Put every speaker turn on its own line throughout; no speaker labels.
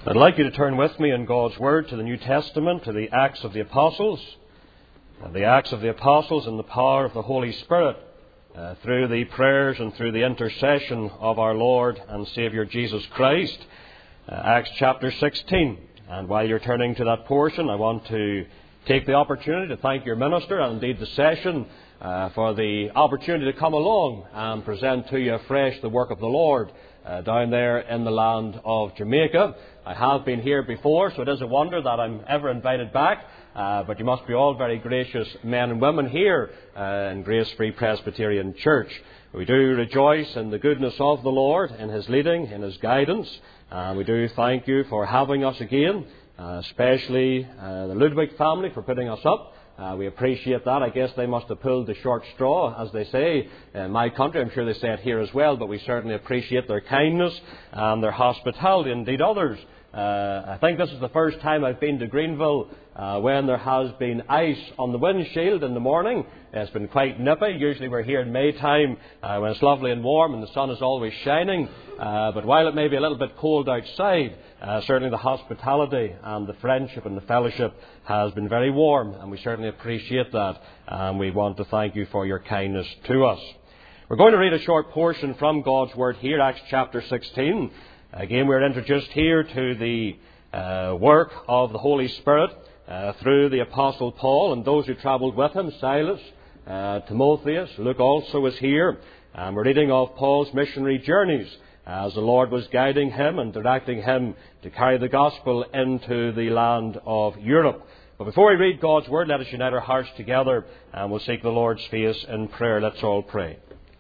I'd like you to turn with me in God's Word to the New Testament, to the Acts of the Apostles. The Acts of the Apostles in the power of the Holy Spirit through the prayers and through the intercession of our Lord and Saviour Jesus Christ. Acts chapter 16. And while you're turning to that portion, I want to take the opportunity to thank your minister and indeed the session for the opportunity to come along and present to you afresh the work of the Lord down there in the land of Jamaica. I have been here before, so it is a wonder that I'm ever invited back. But you must be all very gracious men and women here in Grace Free Presbyterian Church. We do rejoice in the goodness of the Lord, in His leading, in His guidance. And we do thank you for having us again, especially the Ludwig family for putting us up. We appreciate that. I guess they must have pulled the short straw, as they say in my country. I'm sure they say it here as well, but we certainly appreciate their kindness and their hospitality. Indeed, others. I think this is the first time I've been to Greenville when there has been ice on the windshield in the morning. It's been quite nippy. Usually we're here in May time when it's lovely and warm and the sun is always shining. But while it may be a little bit cold outside, certainly the hospitality and the friendship and the fellowship has been very warm, and we certainly appreciate that. And we want to thank you for your kindness to us. We're going to read a short portion from God's Word here, Acts chapter 16. Again, we're introduced here to the work of the Holy Spirit through the Apostle Paul and those who travelled with him, Silas, Timotheus. Luke also is here. We're reading of Paul's missionary journeys as the Lord was guiding him and directing him to carry the gospel into the land of Europe. But before we read God's Word, let us unite our hearts together and we'll seek the Lord's face in prayer. Let's all pray.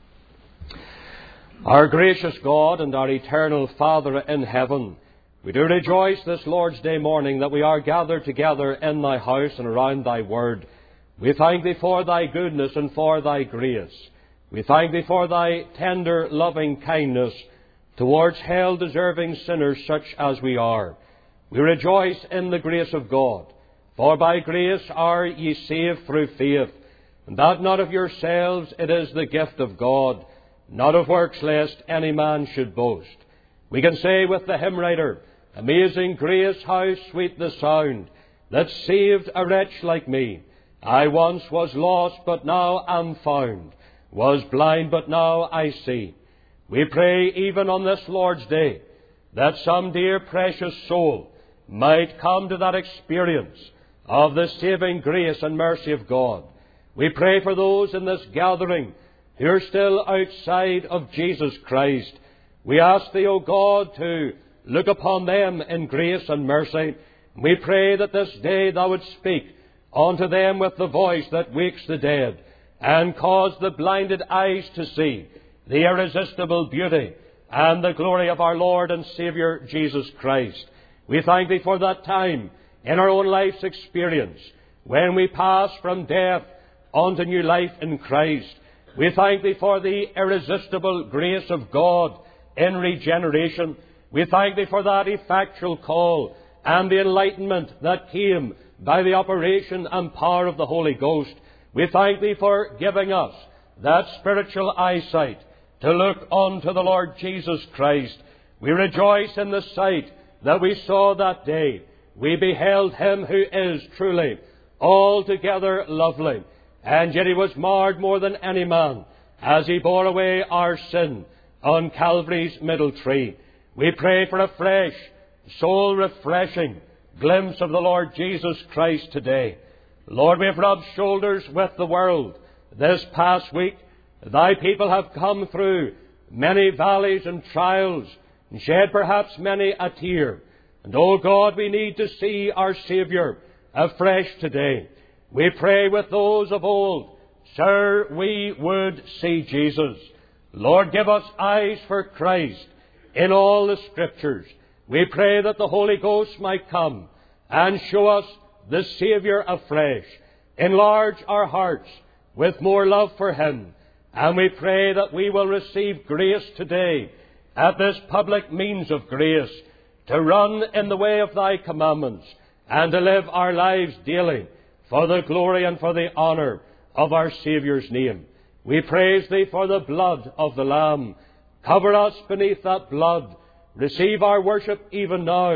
Our gracious God and our eternal Father in heaven, we do rejoice this Lord's Day morning that we are gathered together in Thy house and around Thy Word. We thank Thee for Thy goodness and for Thy grace. We thank Thee for Thy tender, loving kindness towards hell-deserving sinners such as we are. We rejoice in the grace of God, for by grace are ye saved through faith, and that not of yourselves, it is the gift of God, not of works, lest any man should boast. We can say with the hymn writer, Amazing grace, how sweet the sound, that saved a wretch like me. I once was lost, but now am found, was blind, but now I see. We pray even on this Lord's Day, that some dear precious soul might come to that experience of the saving grace and mercy of God. We pray for those in this gathering who are still outside of Jesus Christ. We ask Thee, O God, to look upon them in grace and mercy. We pray that this day Thou wouldst speak unto them with the voice that wakes the dead, and cause the blinded eyes to see the irresistible beauty and the glory of our Lord and Saviour Jesus Christ. We thank Thee for that time in our own life's experience when we pass from death unto new life in Christ. We thank Thee for the irresistible grace of God in regeneration. We thank Thee for that effectual call and the enlightenment that came by the operation and power of the Holy Ghost. We thank Thee for giving us that spiritual eyesight to look unto the Lord Jesus Christ. We rejoice in the sight that we saw that day. We beheld Him who is truly altogether lovely. And yet He was marred more than any man as He bore away our sin on Calvary's middle tree. We pray for a fresh, soul-refreshing glimpse of the Lord Jesus Christ today. Lord, we have rubbed shoulders with the world this past week. Thy people have come through many valleys and trials and shed perhaps many a tear. And, oh God, we need to see our Saviour afresh today. We pray with those of old, Sir, we would see Jesus. Lord, give us eyes for Christ in all the Scriptures. We pray that the Holy Ghost might come and show us the Saviour afresh. Enlarge our hearts with more love for Him. And we pray that we will receive grace today at this public means of grace to run in the way of Thy commandments and to live our lives daily for the glory and for the honour of our Saviour's name. We praise Thee for the blood of the Lamb. Cover us beneath that blood. Receive our worship even now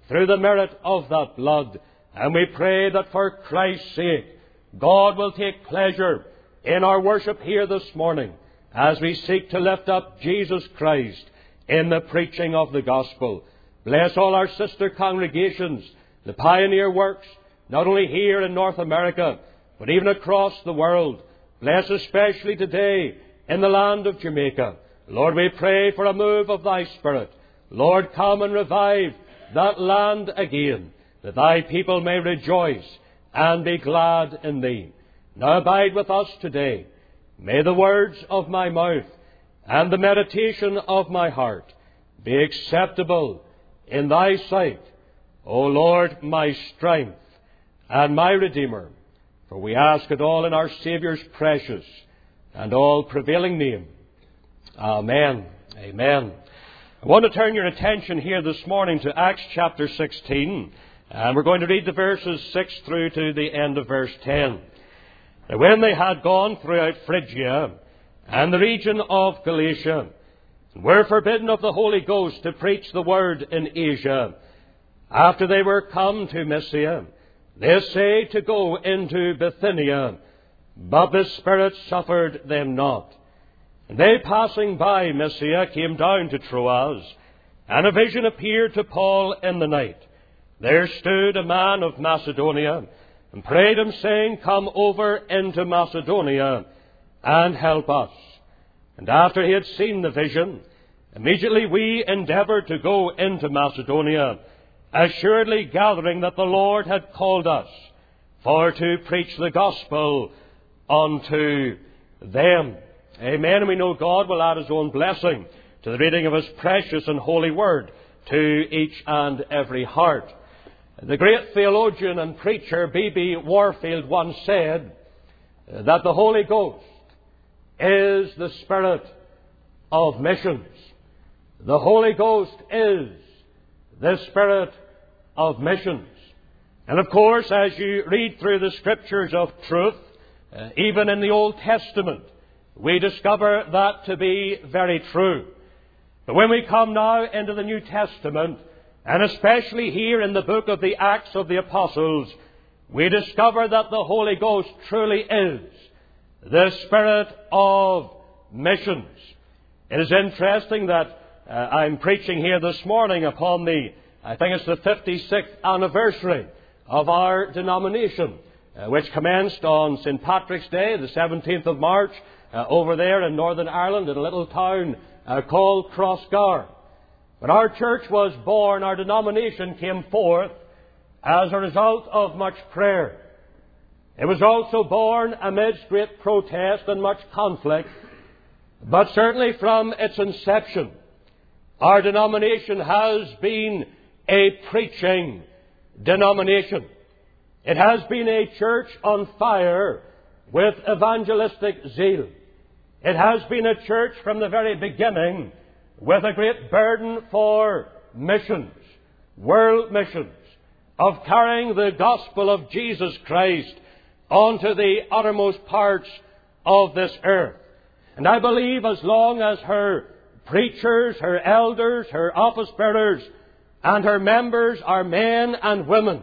through the merit of that blood. And we pray that for Christ's sake, God will take pleasure in our worship here this morning as we seek to lift up Jesus Christ in the preaching of the gospel. Bless all our sister congregations, the pioneer works, not only here in North America, but even across the world. Bless especially today in the land of Jamaica. Lord, we pray for a move of Thy Spirit. Lord, come and revive that land again, that Thy people may rejoice and be glad in Thee. Now abide with us today. May the words of my mouth and the meditation of my heart be acceptable in Thy sight, O Lord, my strength and my Redeemer. For we ask it all in our Saviour's precious and all prevailing name. Amen. Amen. I want to turn your attention here this morning to Acts chapter 16. And we're going to read the verses 6 through to the end of verse 10. Now, when they had gone throughout Phrygia and the region of Galatia, and were forbidden of the Holy Ghost to preach the word in Asia, after they were come to Mysia, they essayed to go into Bithynia, but the Spirit suffered them not. And they, passing by Mysia, came down to Troas, and a vision appeared to Paul in the night. There stood a man of Macedonia, and prayed him, saying, Come over into Macedonia, and help us. And after he had seen the vision, immediately we endeavoured to go into Macedonia, assuredly gathering that the Lord had called us for to preach the gospel unto them. Amen. And we know God will add His own blessing to the reading of His precious and holy word to each and every heart. The great theologian and preacher B.B. Warfield once said that the Holy Ghost is the Spirit of missions. The Holy Ghost is the Spirit of missions. And of course, as you read through the Scriptures of truth, even in the Old Testament, we discover that to be very true. But when we come now into the New Testament, and especially here in the book of the Acts of the Apostles, we discover that the Holy Ghost truly is the Spirit of missions. It is interesting that I'm preaching here this morning upon I think it's the 56th anniversary of our denomination, which commenced on St. Patrick's Day, the 17th of March, over there in Northern Ireland in a little town called Crossgar. When our church was born, our denomination came forth as a result of much prayer. It was also born amidst great protest and much conflict. But certainly from its inception, our denomination has been a preaching denomination. It has been a church on fire with evangelistic zeal. It has been a church from the very beginning with a great burden for missions, world missions, of carrying the gospel of Jesus Christ onto the uttermost parts of this earth. And I believe as long as her preachers, her elders, her office bearers, and her members are men and women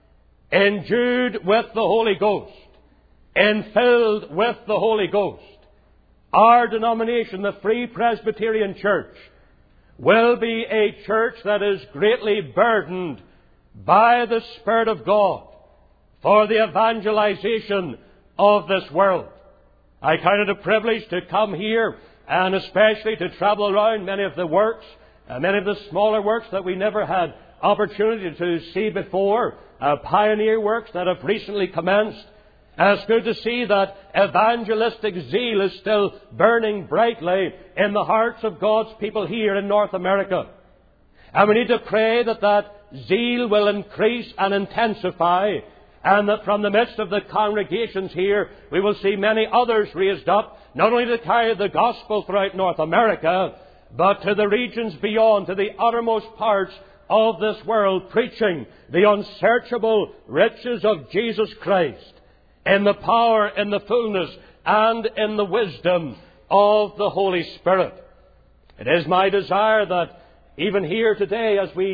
endued with the Holy Ghost, infilled with the Holy Ghost, our denomination, the Free Presbyterian Church, will be a church that is greatly burdened by the Spirit of God for the evangelization of this world. I count it a privilege to come here and especially to travel around many of the works, many of the smaller works that we never had opportunity to see before, pioneer works that have recently commenced. And it's good to see that evangelistic zeal is still burning brightly in the hearts of God's people here in North America. And we need to pray that that zeal will increase and intensify, and that from the midst of the congregations here, we will see many others raised up, not only to carry the gospel throughout North America, but to the regions beyond, to the uttermost parts of this world, preaching the unsearchable riches of Jesus Christ in the power, in the fullness, and in the wisdom of the Holy Spirit. It is my desire that even here today, as we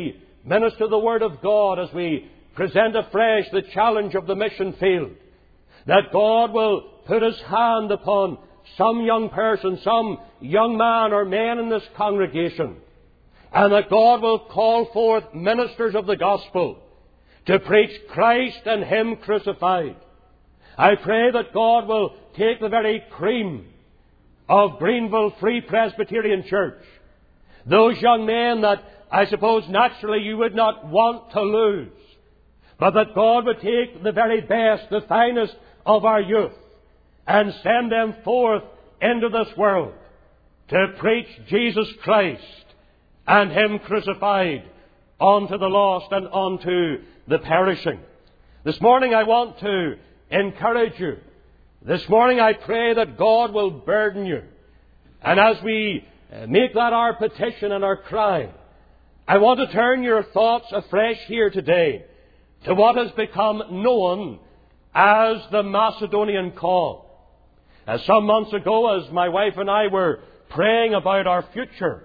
minister the Word of God as we present afresh the challenge of the mission field, that God will put His hand upon some young person, some young man or man in this congregation, and that God will call forth ministers of the gospel to preach Christ and Him crucified. I pray that God will take the very cream of Greenville Free Presbyterian Church, those young men that I suppose naturally you would not want to lose, but that God would take the very best, the finest of our youth, and send them forth into this world to preach Jesus Christ and Him crucified unto the lost and unto the perishing. This morning I want to encourage you. This morning I pray that God will burden you. And as we make that our petition and our cry, I want to turn your thoughts afresh here today to what has become known as the Macedonian call. Some months ago, as my wife and I were praying about our future,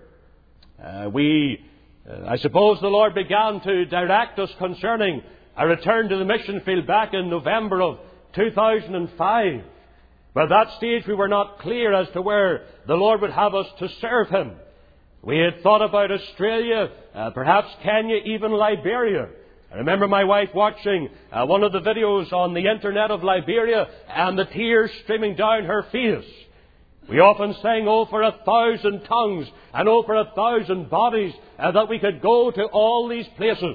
I suppose the Lord began to direct us concerning a return to the mission field back in November of 2005. But at that stage we were not clear as to where the Lord would have us to serve Him. We had thought about Australia, perhaps Kenya, even Liberia. I remember my wife watching one of the videos on the internet of Liberia and the tears streaming down her face. We often sang, "Oh, for 1,000 tongues and oh, for 1,000 bodies that we could go to all these places."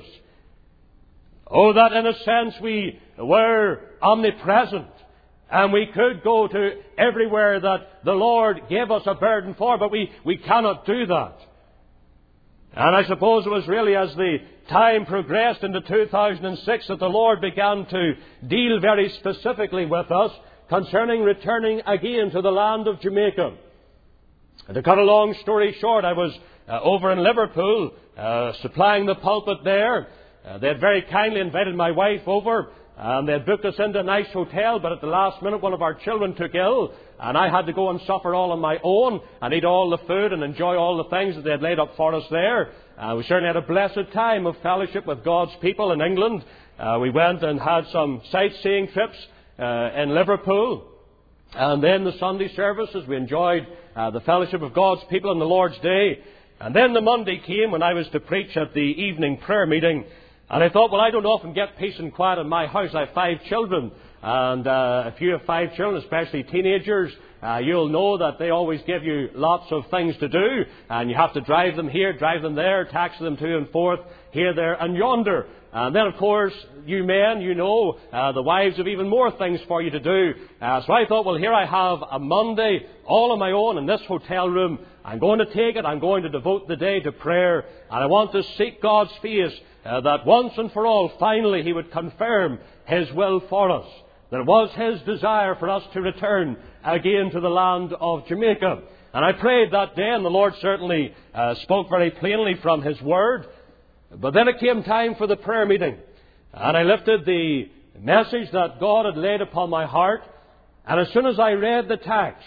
Oh, that in a sense we were omnipresent and we could go to everywhere that the Lord gave us a burden for, but we cannot do that. And I suppose it was really as the time progressed into 2006 that the Lord began to deal very specifically with us concerning returning again to the land of Jamaica. And to cut a long story short, I was over in Liverpool supplying the pulpit there. They had very kindly invited my wife over, and they had booked us into a nice hotel, but at the last minute one of our children took ill, and I had to go and suffer all on my own and eat all the food and enjoy all the things that they had laid up for us there. We certainly had a blessed time of fellowship with God's people in England. We went and had some sightseeing trips in Liverpool. And then the Sunday services, we enjoyed the fellowship of God's people on the Lord's Day. And then the Monday came when I was to preach at the evening prayer meeting. And I thought, well, I don't often get peace and quiet in my house. I have 5 children. And if you have 5 children, especially teenagers, you'll know that they always give you lots of things to do. And you have to drive them here, drive them there, taxi them to and forth, here, there, and yonder. And then, of course, you men, you know, the wives have even more things for you to do. So I thought, well, here I have a Monday all on my own in this hotel room. I'm going to take it. I'm going to devote the day to prayer. And I want to seek God's face that once and for all, finally, He would confirm His will for us. That it was His desire for us to return again to the land of Jamaica. And I prayed that day, and the Lord certainly spoke very plainly from His Word. But then it came time for the prayer meeting. And I lifted the message that God had laid upon my heart. And as soon as I read the text,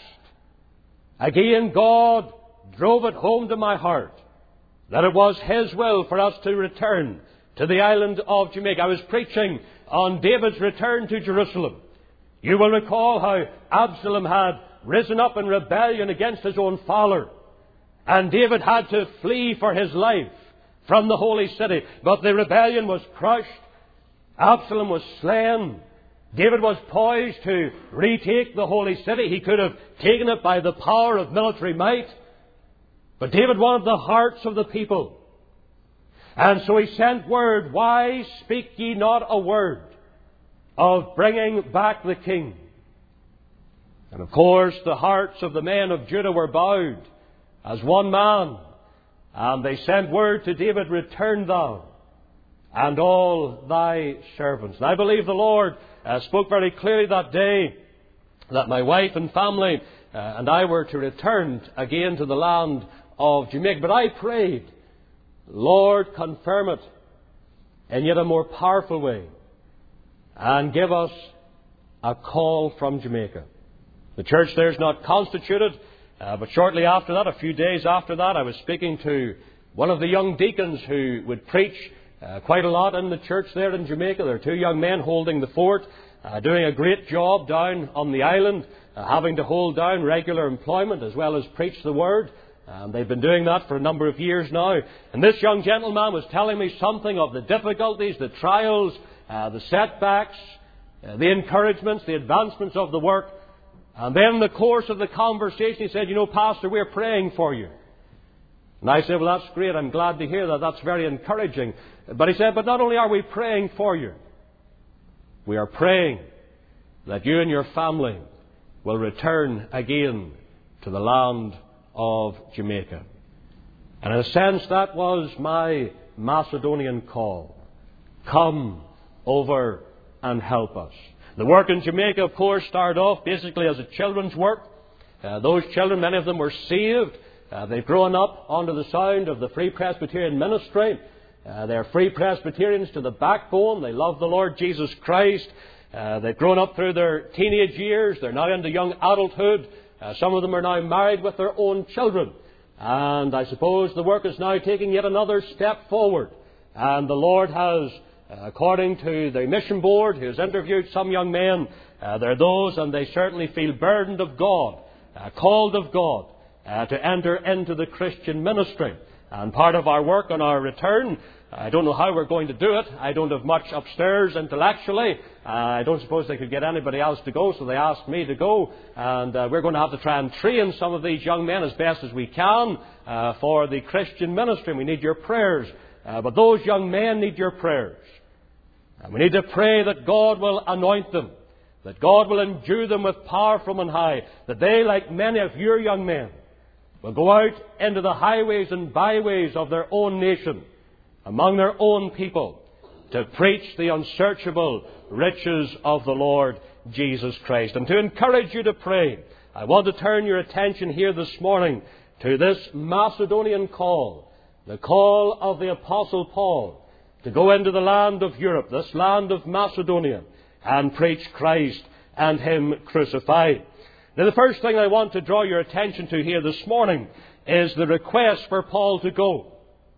again God drove it home to my heart that it was His will for us to return to the island of Jamaica. I was preaching on David's return to Jerusalem. You will recall how Absalom had risen up in rebellion against his own father. And David had to flee for his life from the holy city. But the rebellion was crushed. Absalom was slain. David was poised to retake the holy city. He could have taken it by the power of military might. But David wanted the hearts of the people. And so he sent word, "Why speak ye not a word of bringing back the king?" And of course the hearts of the men of Judah were bowed as one man. And they sent word to David, "Return thou and all thy servants." And I believe the Lord spoke very clearly that day that my wife and family and I were to return again to the land of Jamaica. But I prayed, "Lord, confirm it in yet a more powerful way and give us a call from Jamaica." The church there is not constituted, but shortly after that, a few days after that, I was speaking to one of the young deacons who would preach quite a lot in the church there in Jamaica. There are two young men holding the fort, doing a great job down on the island, having to hold down regular employment as well as preach the Word. They've been doing that for a number of years now. And this young gentleman was telling me something of the difficulties, the trials, the setbacks, the encouragements, the advancements of the work. And then in the course of the conversation he said, "You know, Pastor, we're praying for you." And I said, "Well, that's great. I'm glad to hear that. That's very encouraging." But he said, "But not only are we praying for you, we are praying that you and your family will return again to the land of Jamaica." And in a sense, that was my Macedonian call. Come over and help us. The work in Jamaica, of course, started off basically as a children's work. Those children, many of them were saved. They've grown up under the sound of the Free Presbyterian ministry. They're Free Presbyterians to the backbone. They love the Lord Jesus Christ. They've grown up through their teenage years. They're now into young adulthood. Some of them are now married with their own children. And I suppose the work is now taking yet another step forward. And the Lord has, according to the mission board who has interviewed some young men, there are those, and they certainly feel burdened of God, called of God, to enter into the Christian ministry. And part of our work on our return, I don't know how we're going to do it. I don't have much upstairs intellectually. I don't suppose they could get anybody else to go, so they asked me to go. And we're going to have to try and train some of these young men as best as we can for the Christian ministry. We need your prayers. But those young men need your prayers. And we need to pray that God will anoint them, that God will endue them with power from on high, that they, like many of your young men, will go out into the highways and byways of their own nation, among their own people, to preach the unsearchable riches of the Lord Jesus Christ. And to encourage you to pray, I want to turn your attention here this morning to this Macedonian call, the call of the Apostle Paul, to go into the land of Europe, this land of Macedonia, and preach Christ and Him crucified. Now, the first thing I want to draw your attention to here this morning is the request for Paul to go.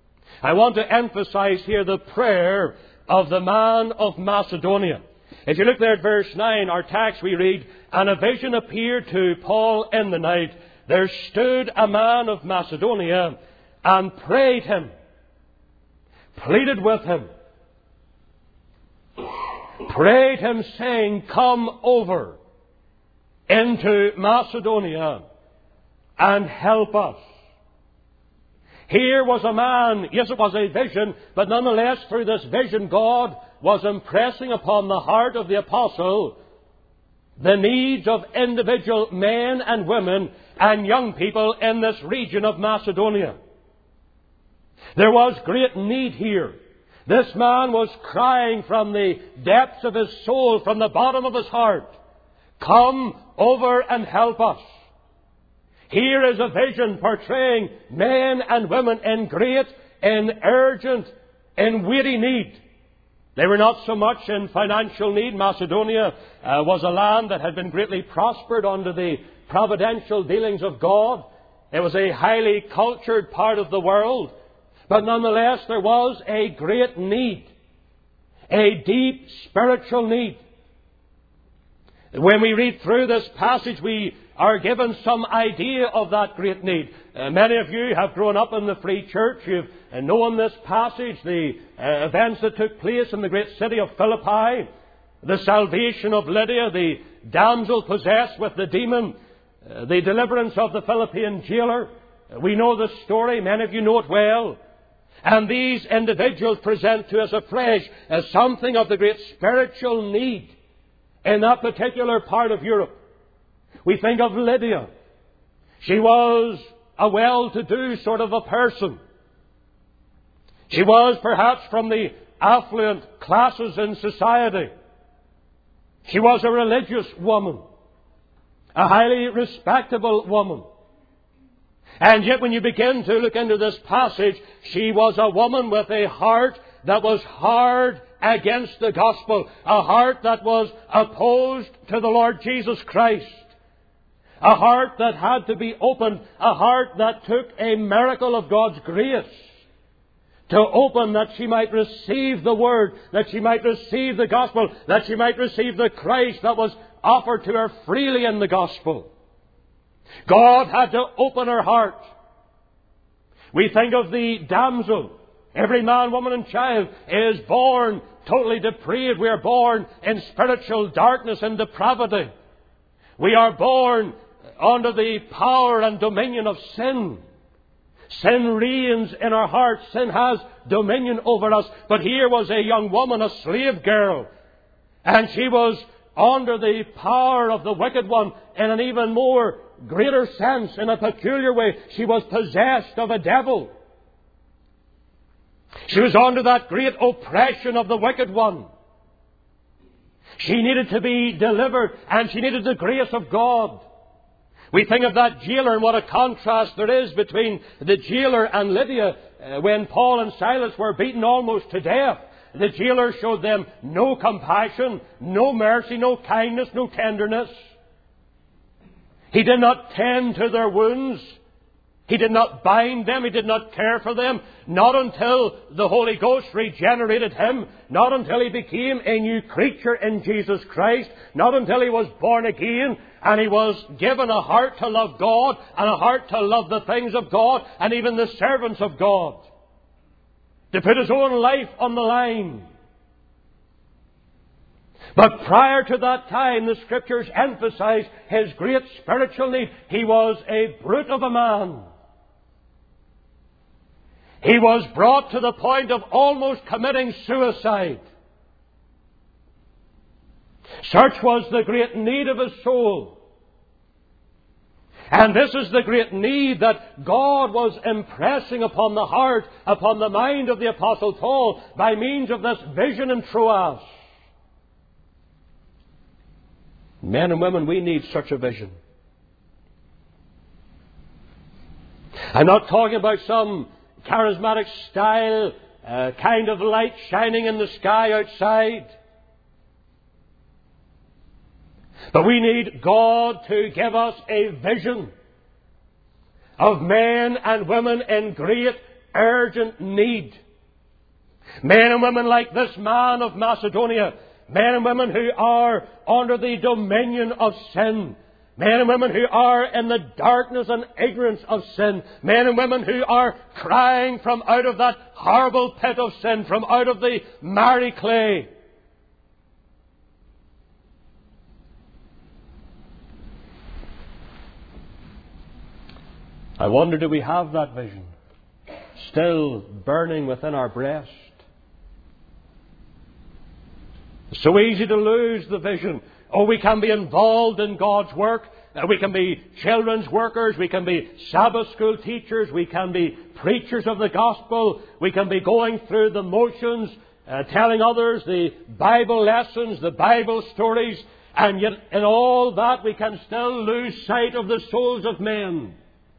I want to emphasize here the prayer of the man of Macedonia. If you look there at verse 9, our text, we read, "And a vision appeared to Paul in the night. There stood a man of Macedonia and prayed him," pleaded with him, prayed him, saying, "Come over into Macedonia and help us." Here was a man, yes, it was a vision, but nonetheless through this vision God was impressing upon the heart of the apostle the needs of individual men and women and young people in this region of Macedonia. There was great need here. This man was crying from the depths of his soul, from the bottom of his heart, "Come over and help us." Here is a vision portraying men and women in great, in urgent, in weighty need. They were not so much in financial need. Macedonia was a land that had been greatly prospered under the providential dealings of God. It was a highly cultured part of the world. But nonetheless, there was a great need, a deep spiritual need. When we read through this passage, we are given some idea of that great need. Many of you have grown up in the Free Church. You've known this passage, the events that took place in the great city of Philippi, the salvation of Lydia, the damsel possessed with the demon, the deliverance of the Philippian jailer. We know the story. Many of you know it well. And these individuals present to us afresh as something of the great spiritual need in that particular part of Europe. We think of Lydia. She was a well-to-do sort of a person. She was perhaps from the affluent classes in society. She was a religious woman, a highly respectable woman. And yet when you begin to look into this passage, she was a woman with a heart that was hard against the gospel, a heart that was opposed to the Lord Jesus Christ, a heart that had to be opened, a heart that took a miracle of God's grace to open that she might receive the Word, that she might receive the Gospel, that she might receive the Christ that was offered to her freely in the Gospel. God had to open her heart. We think of the damsel. Every man, woman and child is born totally depraved. We are born in spiritual darkness and depravity. We are born under the power and dominion of sin. Sin reigns in our hearts. Sin has dominion over us. But here was a young woman, a slave girl, and she was under the power of the wicked one in an even more greater sense, in a peculiar way. She was possessed of a devil. She was under that great oppression of the wicked one. She needed to be delivered, and she needed the grace of God. We think of that jailer and what a contrast there is between the jailer and Lydia. When Paul and Silas were beaten almost to death, the jailer showed them no compassion, no mercy, no kindness, no tenderness. He did not tend to their wounds. He did not bind them. He did not care for them. Not until the Holy Ghost regenerated him. Not until he became a new creature in Jesus Christ. Not until he was born again and he was given a heart to love God and a heart to love the things of God and even the servants of God. To put his own life on the line. But prior to that time, the Scriptures emphasize his great spiritual need. He was a brute of a man. He was brought to the point of almost committing suicide. Such was the great need of his soul. And this is the great need that God was impressing upon the heart, upon the mind of the Apostle Paul by means of this vision in Troas. Men and women, we need such a vision. I'm not talking about some charismatic style, kind of light shining in the sky outside. But we need God to give us a vision of men and women in great urgent need. Men and women like this man of Macedonia. Men and women who are under the dominion of sin. Men and women who are in the darkness and ignorance of sin. Men and women who are crying from out of that horrible pit of sin, from out of the miry clay. I wonder, do we have that vision still burning within our breast? It's so easy to lose the vision. Oh, we can be involved in God's work. We can be children's workers. We can be Sabbath school teachers. We can be preachers of the gospel. We can be going through the motions, telling others the Bible lessons, the Bible stories. And yet in all that we can still lose sight of the souls of men.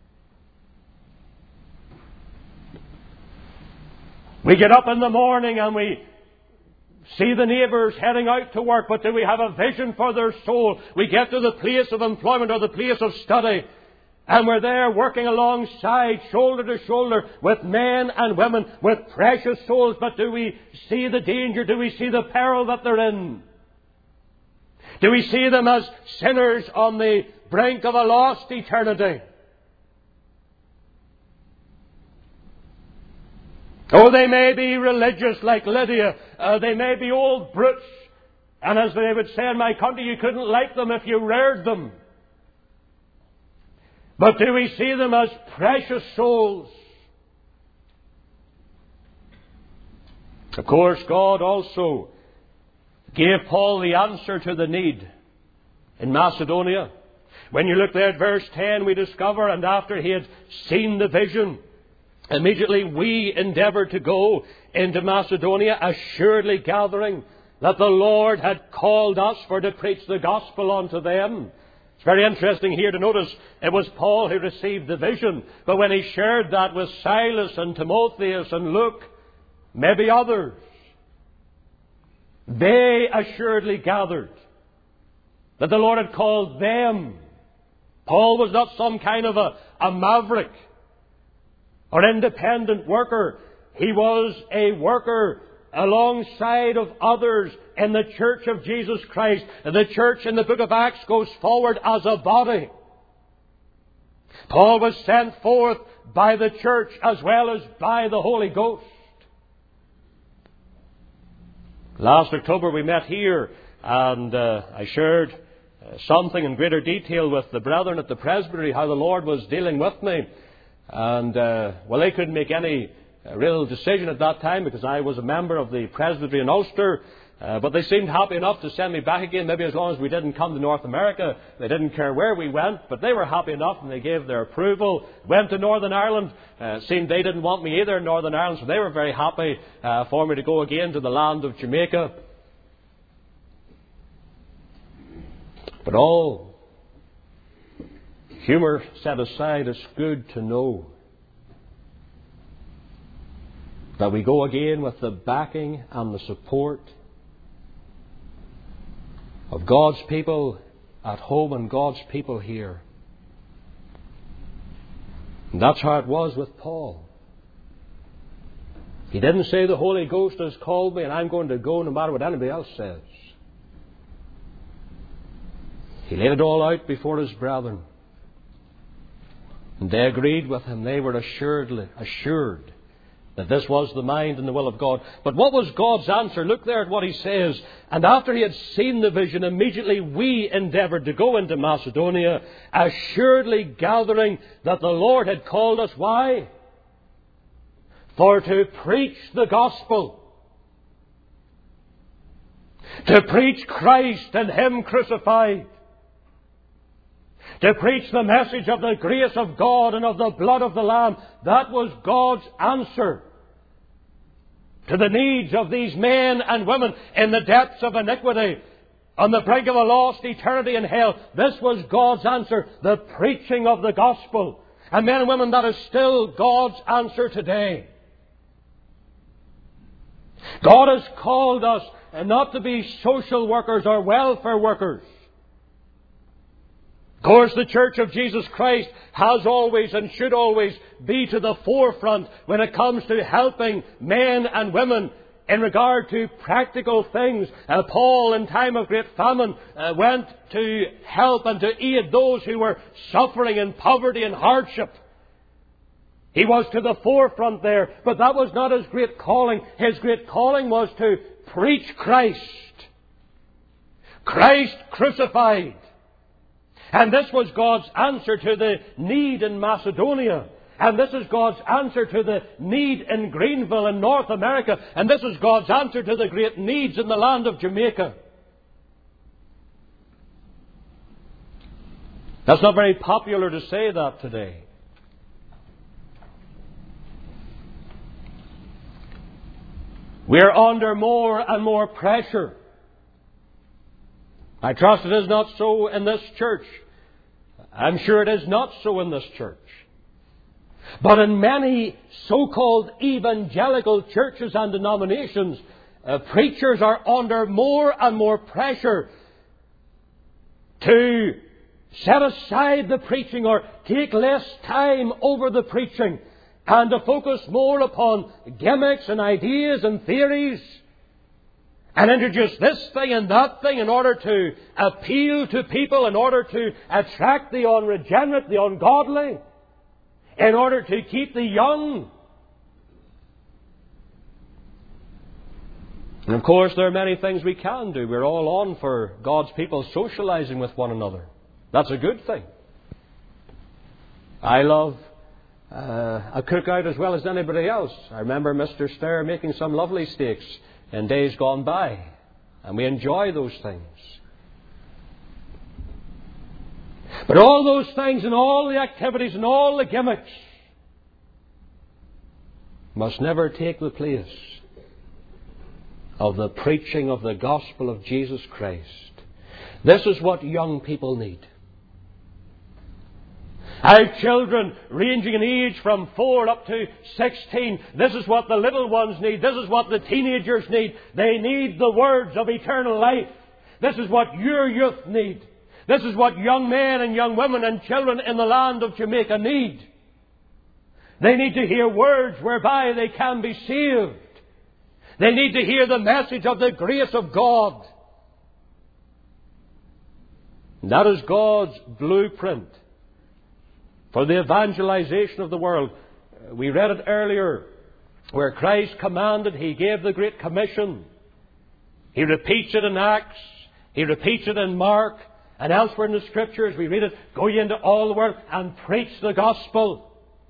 We get up in the morning and we see the neighbours heading out to work, but do we have a vision for their soul? We get to the place of employment or the place of study, and we're there working alongside, shoulder to shoulder, with men and women, with precious souls, but do we see the danger? Do we see the peril that they're in? Do we see them as sinners on the brink of a lost eternity? Oh, they may be religious like Lydia. They may be old brutes. And as they would say in my country, you couldn't like them if you reared them. But do we see them as precious souls? Of course, God also gave Paul the answer to the need in Macedonia. When you look there at verse 10, we discover, and after he had seen the vision, immediately we endeavoured to go into Macedonia, assuredly gathering that the Lord had called us for to preach the gospel unto them. It's very interesting here to notice it was Paul who received the vision, but when he shared that with Silas and Timotheus and Luke, maybe others, they assuredly gathered that the Lord had called them. Paul was not some kind of a maverick or independent worker. he was a worker alongside of others in the Church of Jesus Christ. The church in the book of Acts goes forward as a body. Paul was sent forth by the church as well as by the Holy Ghost. Last October we met here, and I shared something in greater detail with the brethren at the presbytery, how the Lord was dealing with me. And, they couldn't make any real decision at that time because I was a member of the presbytery in Ulster. But they seemed happy enough to send me back again, maybe as long as we didn't come to North America. They didn't care where we went, but they were happy enough and they gave their approval. Went to Northern Ireland. Seemed they didn't want me either in Northern Ireland, so they were very happy for me to go again to the land of Jamaica. But all humour set aside, it's good to know that we go again with the backing and the support of God's people at home and God's people here. And that's how it was with Paul. He didn't say the Holy Ghost has called me and I'm going to go no matter what anybody else says. He laid it all out before his brethren. And they agreed with him. They were assured that this was the mind and the will of God. But what was God's answer? Look there at what he says. And after he had seen the vision, immediately we endeavoured to go into Macedonia, assuredly gathering that the Lord had called us. Why? For to preach the gospel. To preach Christ and Him crucified. To preach the message of the grace of God and of the blood of the Lamb. That was God's answer to the needs of these men and women in the depths of iniquity, on the brink of a lost eternity in hell. This was God's answer, the preaching of the gospel. And men and women, that is still God's answer today. God has called us not to be social workers or welfare workers. Of course, the Church of Jesus Christ has always and should always be to the forefront when it comes to helping men and women in regard to practical things. Paul, in time of great famine, went to help and to aid those who were suffering in poverty and hardship. He was to the forefront there, but that was not his great calling. His great calling was to preach Christ. Christ crucified. And this was God's answer to the need in Macedonia. And this is God's answer to the need in Greenville in North America. And this is God's answer to the great needs in the land of Jamaica. That's not very popular to say that today. We're under more and more pressure. I trust it is not so in this church. I'm sure it is not so in this church. But in many so-called evangelical churches and denominations, preachers are under more and more pressure to set aside the preaching or take less time over the preaching and to focus more upon gimmicks and ideas and theories and introduce this thing and that thing in order to appeal to people, in order to attract the unregenerate, the ungodly, in order to keep the young. And of course there are many things we can do. We're all on for God's people socializing with one another. That's a good thing. I love a cookout as well as anybody else. I remember Mr. Stair making some lovely steaks in days gone by. And we enjoy those things. But all those things and all the activities and all the gimmicks must never take the place of the preaching of the gospel of Jesus Christ. This is what young people need. I have children ranging in age from 4 up to 16. This is what the little ones need. This is what the teenagers need. They need the words of eternal life. This is what your youth need. This is what young men and young women and children in the land of Jamaica need. They need to hear words whereby they can be saved. They need to hear the message of the grace of God. And that is God's blueprint for the evangelization of the world. We read it earlier, where Christ commanded, He gave the Great Commission. He repeats it in Acts. He repeats it in Mark. And elsewhere in the Scriptures we read it, go ye into all the world and preach the gospel.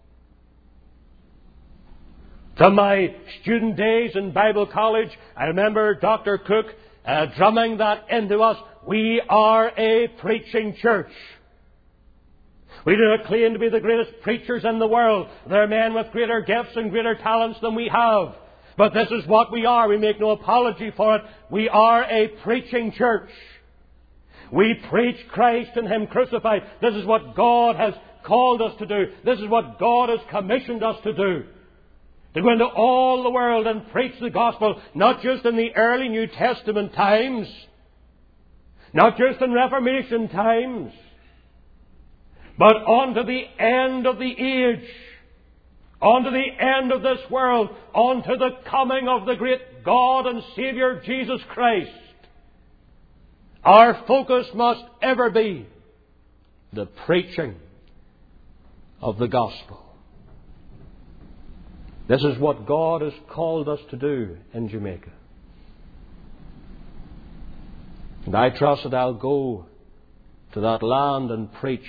From my student days in Bible college, I remember Dr. Cook drumming that into us. We are a preaching church. We do not claim to be the greatest preachers in the world. There are men with greater gifts and greater talents than we have. But this is what we are. We make no apology for it. We are a preaching church. We preach Christ and Him crucified. This is what God has called us to do. This is what God has commissioned us to do. To go into all the world and preach the gospel, not just in the early New Testament times, not just in Reformation times, but on to the end of the age, on to the end of this world, on to the coming of the great God and Saviour Jesus Christ. Our focus must ever be the preaching of the gospel. This is what God has called us to do in Jamaica. And I trust that I'll go to that land and preach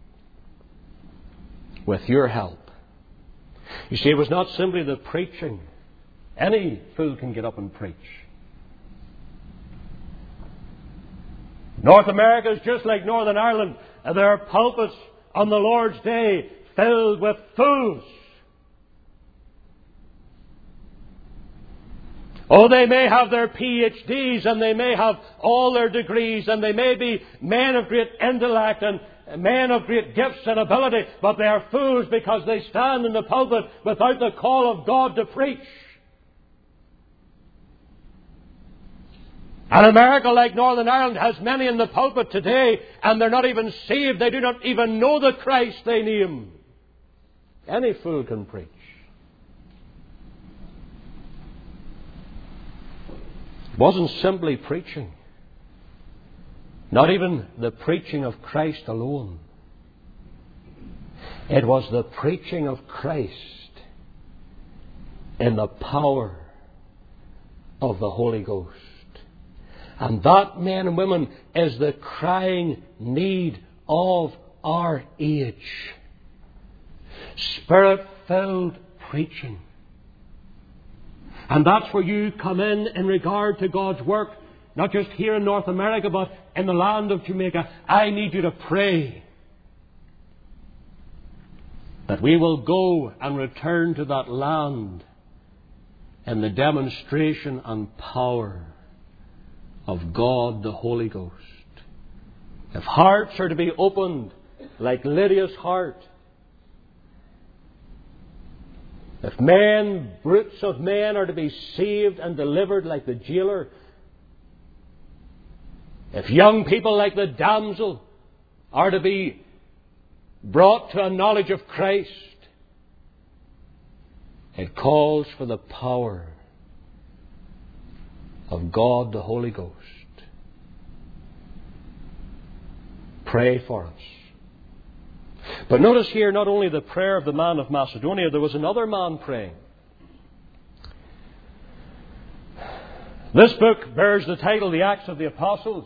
with your help. You see, it was not simply the preaching. Any fool can get up and preach. North America is just like Northern Ireland. There are pulpits on the Lord's Day filled with fools. Oh, they may have their PhDs and they may have all their degrees and they may be men of great intellect and men of great gifts and ability, but they are fools because they stand in the pulpit without the call of God to preach. And America, like Northern Ireland, has many in the pulpit today and they're not even saved. They do not even know the Christ they name. Any fool can preach. It wasn't simply preaching. Not even the preaching of Christ alone. It was the preaching of Christ in the power of the Holy Ghost. And that, men and women, is the crying need of our age. Spirit-filled preaching. And that's where you come in regard to God's work, not just here in North America, but in the land of Jamaica. I need you to pray that we will go and return to that land in the demonstration and power of God the Holy Ghost. If hearts are to be opened like Lydia's heart, if men, brutes of men, are to be saved and delivered like the jailer, if young people like the damsel are to be brought to a knowledge of Christ, it calls for the power of God the Holy Ghost. Pray for us. But notice here not only the prayer of the man of Macedonia, there was another man praying. This book bears the title, The Acts of the Apostles.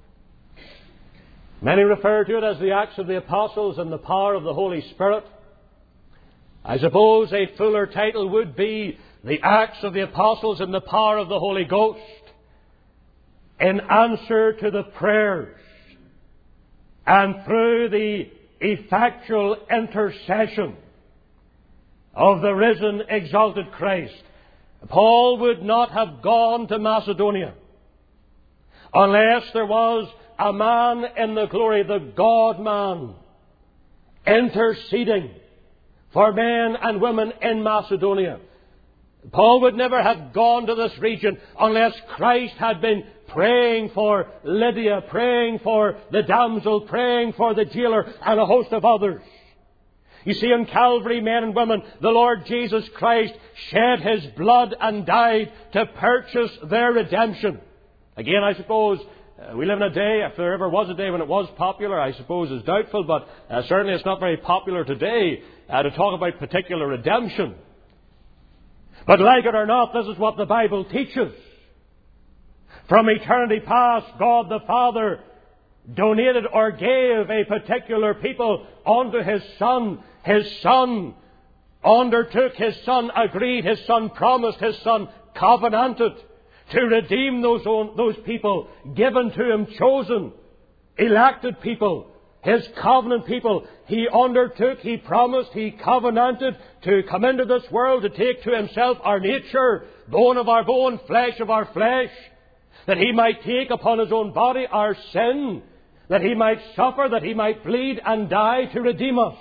Many refer to it as the Acts of the Apostles and the Power of the Holy Spirit. I suppose a fuller title would be The Acts of the Apostles and the Power of the Holy Ghost, in answer to the prayers and through the effectual intercession of the risen, exalted Christ. Paul would not have gone to Macedonia unless there was a man in the glory, the God-man, interceding for men and women in Macedonia. Paul would never have gone to this region unless Christ had been praying for Lydia, praying for the damsel, praying for the jailer, and a host of others. You see, on Calvary, men and women, the Lord Jesus Christ shed His blood and died to purchase their redemption. Again, I suppose, we live in a day, if there ever was a day when it was popular, I suppose is doubtful, but certainly it's not very popular today to talk about particular redemption. But like it or not, this is what the Bible teaches. From eternity past, God the Father donated or gave a particular people unto His Son. His Son undertook, His Son agreed, His Son promised, His Son covenanted to redeem those people given to Him, chosen, elected people, His covenant people. He undertook, He promised, He covenanted to come into this world to take to Himself our nature, bone of our bone, flesh of our flesh, that He might take upon His own body our sin, that He might suffer, that He might bleed and die to redeem us.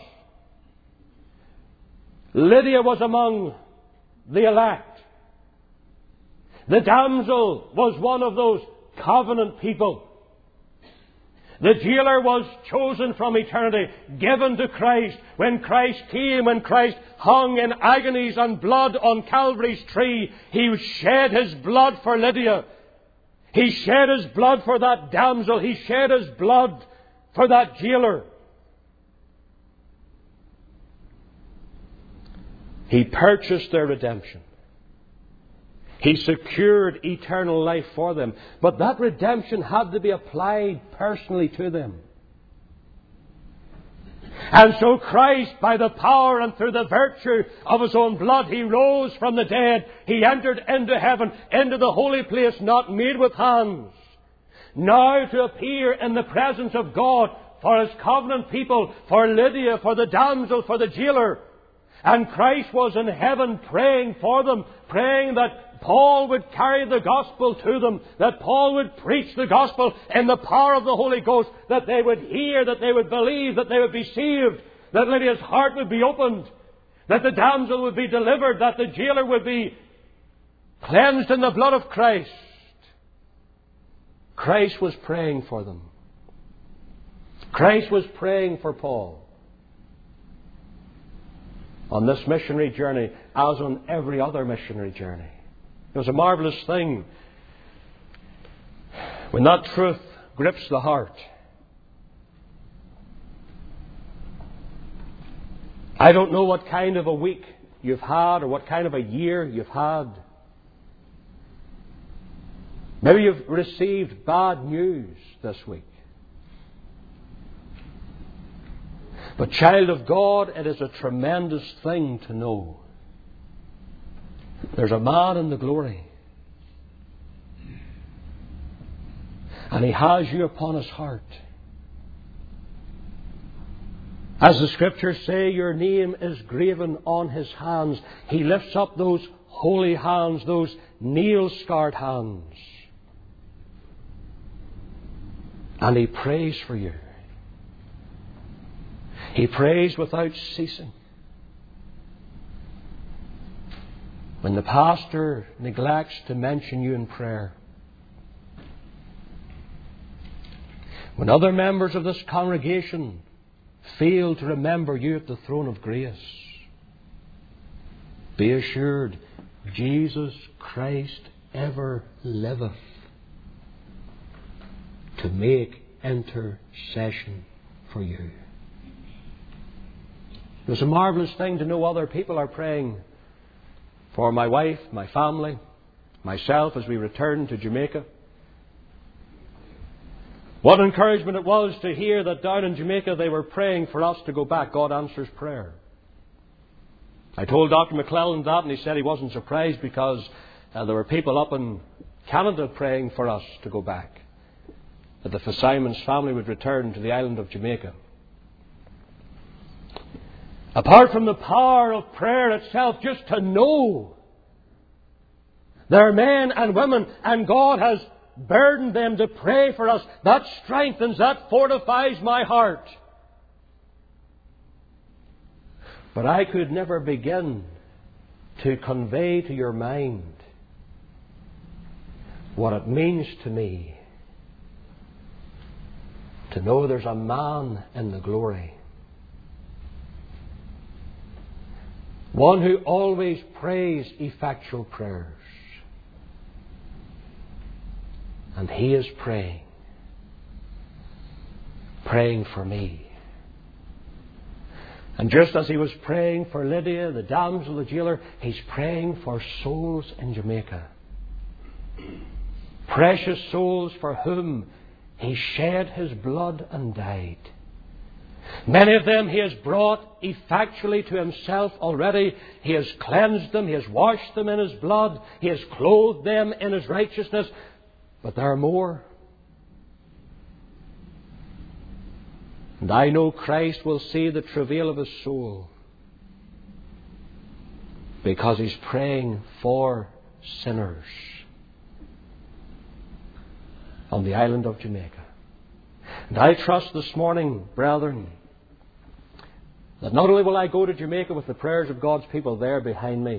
Lydia was among the elect. The damsel was one of those covenant people. The jailer was chosen from eternity, given to Christ. When Christ came, when Christ hung in agonies and blood on Calvary's tree, He shed His blood for Lydia. He shed His blood for that damsel. He shed His blood for that jailer. He purchased their redemption. He secured eternal life for them. But that redemption had to be applied personally to them. And so Christ, by the power and through the virtue of His own blood, He rose from the dead. He entered into heaven, into the holy place not made with hands, now to appear in the presence of God for His covenant people, for Lydia, for the damsel, for the jailer. And Christ was in heaven praying for them, praying that Paul would carry the gospel to them, that Paul would preach the gospel in the power of the Holy Ghost, that they would hear, that they would believe, that they would be saved, that Lydia's heart would be opened, that the damsel would be delivered, that the jailer would be cleansed in the blood of Christ. Christ was praying for them. Christ was praying for Paul on this missionary journey, as on every other missionary journey. It was a marvelous thing when that truth grips the heart. I don't know what kind of a week you've had or what kind of a year you've had. Maybe you've received bad news this week. But child of God, it is a tremendous thing to know there's a man in the glory, and He has you upon His heart. As the Scriptures say, your name is graven on His hands. He lifts up those holy hands, those nail-scarred hands, and He prays for you. He prays without ceasing. When the pastor neglects to mention you in prayer, when other members of this congregation fail to remember you at the throne of grace, be assured, Jesus Christ ever liveth to make intercession for you. It's a marvelous thing to know other people are praying for my wife, my family, myself as we return to Jamaica. What encouragement it was to hear that down in Jamaica they were praying for us to go back. God answers prayer. I told Dr. McClellan that, and he said he wasn't surprised because there were people up in Canada praying for us to go back, that the Fitzsimon's family would return to the island of Jamaica. Apart from the power of prayer itself, just to know there are men and women, and God has burdened them to pray for us, that strengthens, that fortifies my heart. But I could never begin to convey to your mind what it means to me to know there's a man in the glory One who always prays effectual prayers. And He is praying for me. And just as He was praying for Lydia, the damsel, the jailer, He's praying for souls in Jamaica. Precious souls for whom He shed His blood and died. Many of them He has brought effectually to Himself already. He has cleansed them. He has washed them in His blood. He has clothed them in His righteousness. But there are more. And I know Christ will see the travail of His soul, because He's praying for sinners on the island of Jamaica. And I trust this morning, brethren, that not only will I go to Jamaica with the prayers of God's people there behind me,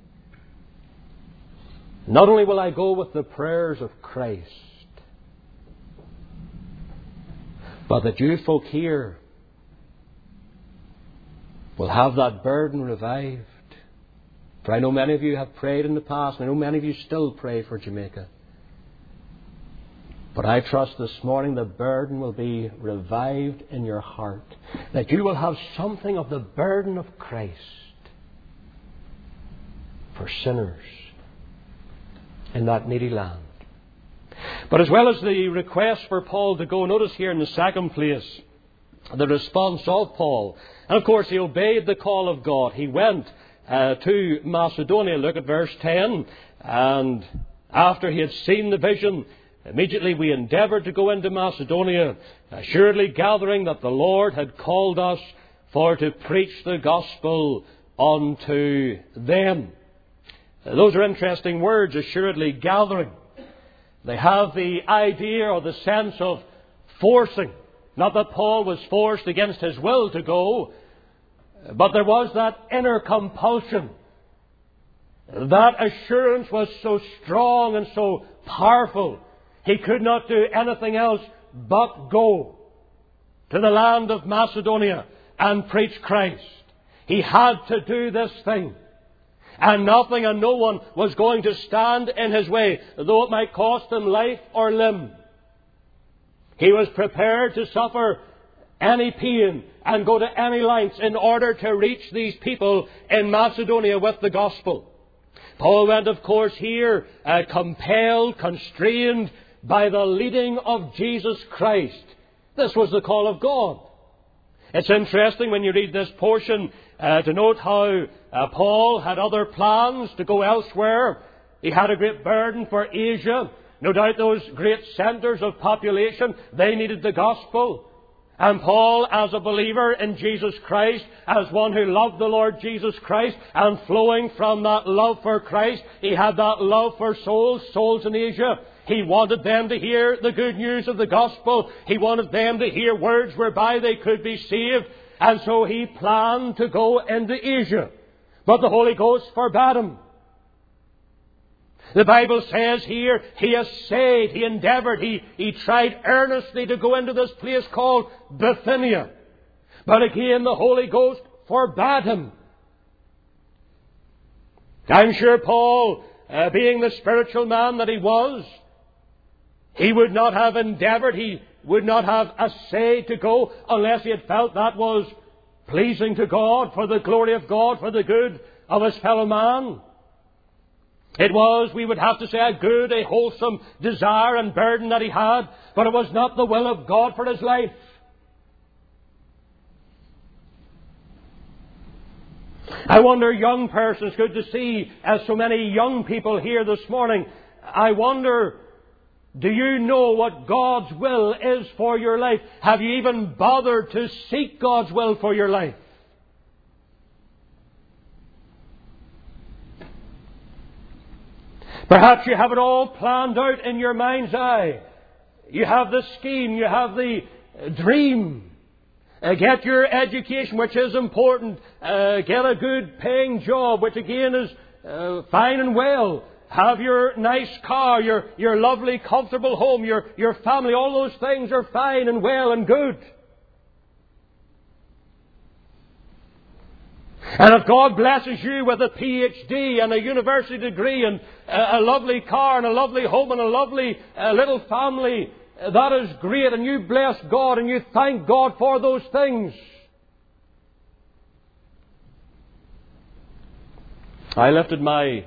not only will I go with the prayers of Christ, but that you folk here will have that burden revived. For I know many of you have prayed in the past, and I know many of you still pray for Jamaica. But I trust this morning the burden will be revived in your heart, that you will have something of the burden of Christ for sinners in that needy land. But as well as the request for Paul to go, notice here in the second place the response of Paul. And of course he obeyed the call of God. He went to Macedonia. Look at verse 10. And after he had seen the vision, immediately we endeavoured to go into Macedonia, assuredly gathering that the Lord had called us for to preach the gospel unto them. Those are interesting words, assuredly gathering. They have the idea or the sense of forcing. Not that Paul was forced against his will to go, but there was that inner compulsion. That assurance was so strong and so powerful, he could not do anything else but go to the land of Macedonia and preach Christ. He had to do this thing. And nothing and no one was going to stand in his way, though it might cost him life or limb. He was prepared to suffer any pain and go to any lengths in order to reach these people in Macedonia with the gospel. Paul went, of course, here compelled, constrained by the leading of Jesus Christ. This was the call of God. It's interesting when you read this portion to note how Paul had other plans to go elsewhere. He had a great burden for Asia. No doubt those great centres of population, they needed the gospel. And Paul, as a believer in Jesus Christ, as one who loved the Lord Jesus Christ, and flowing from that love for Christ, he had that love for souls in Asia. He wanted them to hear the good news of the gospel. He wanted them to hear words whereby they could be saved. And so he planned to go into Asia. But the Holy Ghost forbade him. The Bible says here, he essayed, he endeavoured, he tried earnestly to go into this place called Bithynia. But again, the Holy Ghost forbade him. I'm sure Paul, being the spiritual man that he was, he would not have endeavoured, he would not have essayed to go unless he had felt that was pleasing to God, for the glory of God, for the good of his fellow man. It was, we would have to say, a good, a wholesome desire and burden that he had, but it was not the will of God for his life. I wonder, young persons, good to see as so many young people here this morning, I wonder, do you know what God's will is for your life? Have you even bothered to seek God's will for your life? Perhaps you have it all planned out in your mind's eye. You have the scheme, you have the dream. Get your education, which is important. Get a good paying job, which again is fine and well. Have your nice car, your lovely comfortable home, your family. All those things are fine and well and good. And if God blesses you with a PhD and a university degree and a lovely car and a lovely home and a lovely little family, that is great, and you bless God and you thank God for those things. I lifted my,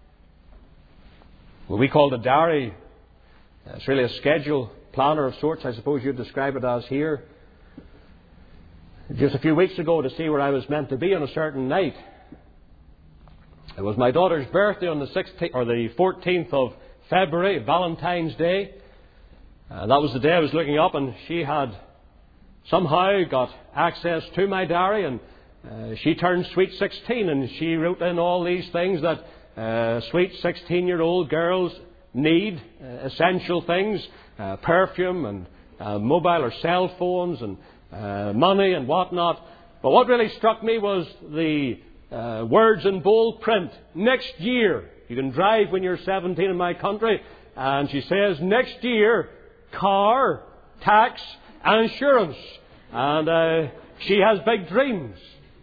what we call the diary. It's really a schedule planner of sorts, I suppose you'd describe it as here. Just a few weeks ago to see where I was meant to be on a certain night. It was my daughter's birthday on the 16th or the 14th of February, Valentine's Day. That was the day I was looking up, and she had somehow got access to my diary, and she turned sweet 16, and she wrote in all these things that sweet 16-year-old girls need, essential things, perfume and mobile or cell phones and money and whatnot. But what really struck me was the words in bold print, next year. You can drive when you're 17 in my country. And she says, next year, car, tax and insurance. And she has big dreams.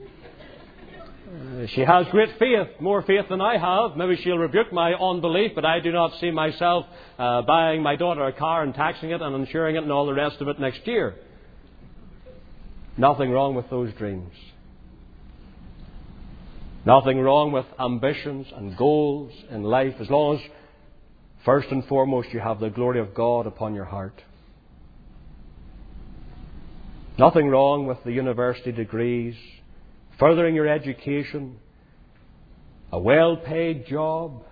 She has great faith, more faith than I have. Maybe she'll rebuke my unbelief, but I do not see myself buying my daughter a car and taxing it and insuring it and all the rest of it next year. Nothing wrong with those dreams. Nothing wrong with ambitions and goals in life, as long as, first and foremost, you have the glory of God upon your heart. Nothing wrong with the university degrees, furthering your education, a well-paid job,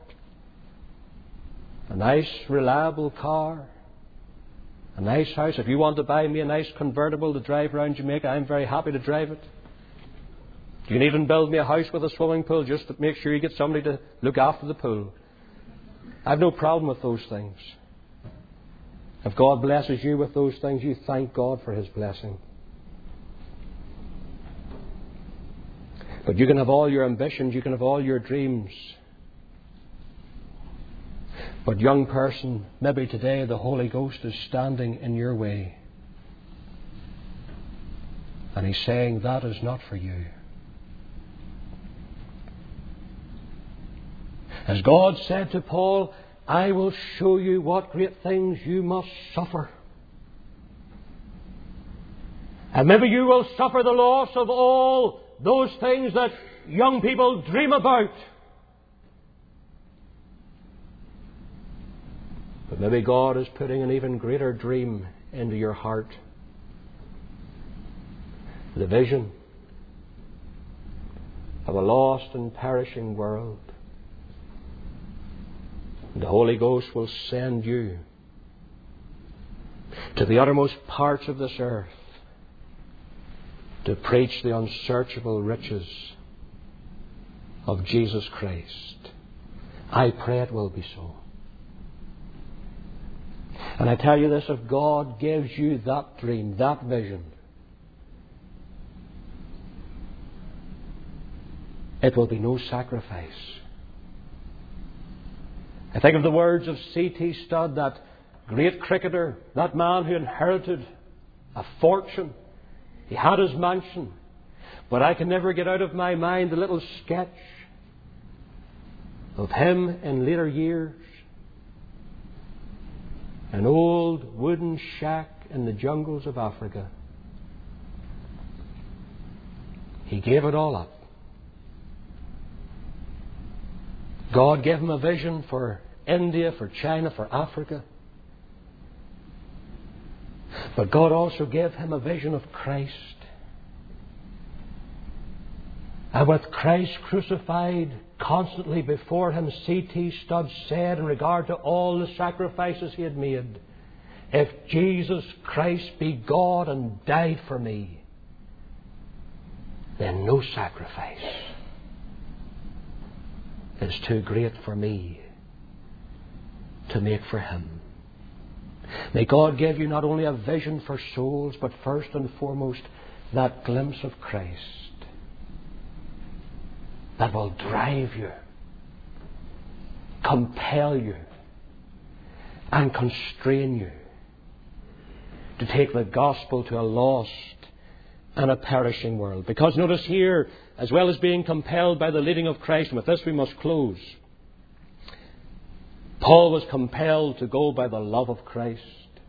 a nice, reliable car, a nice house. If you want to buy me a nice convertible to drive around Jamaica, I'm very happy to drive it. You can even build me a house with a swimming pool just to make sure you get somebody to look after the pool. I have no problem with those things. If God blesses you with those things, you thank God for His blessing. But you can have all your ambitions, you can have all your dreams. But young person, maybe today the Holy Ghost is standing in your way. And He's saying, that is not for you. As God said to Paul, I will show you what great things you must suffer. And maybe you will suffer the loss of all those things that young people dream about. But maybe God is putting an even greater dream into your heart. The vision of a lost and perishing world. The Holy Ghost will send you to the uttermost parts of this earth to preach the unsearchable riches of Jesus Christ. I pray it will be so. And I tell you this, if God gives you that dream, that vision, it will be no sacrifice. I think of the words of C.T. Studd, that great cricketer, that man who inherited a fortune. He had his mansion. But I can never get out of my mind the little sketch of him in later years. An old wooden shack in the jungles of Africa. He gave it all up. God gave him a vision for India, for China, for Africa. But God also gave him a vision of Christ. And with Christ crucified constantly before him, C.T. Studd said in regard to all the sacrifices he had made, if Jesus Christ be God and died for me, then no sacrifice is too great for me to make for Him. May God give you not only a vision for souls, but first and foremost that glimpse of Christ that will drive you, compel you, and constrain you to take the gospel to a lost and a perishing world. Because notice here, as well as being compelled by the leading of Christ, and with this we must close, Paul was compelled to go by the love of Christ.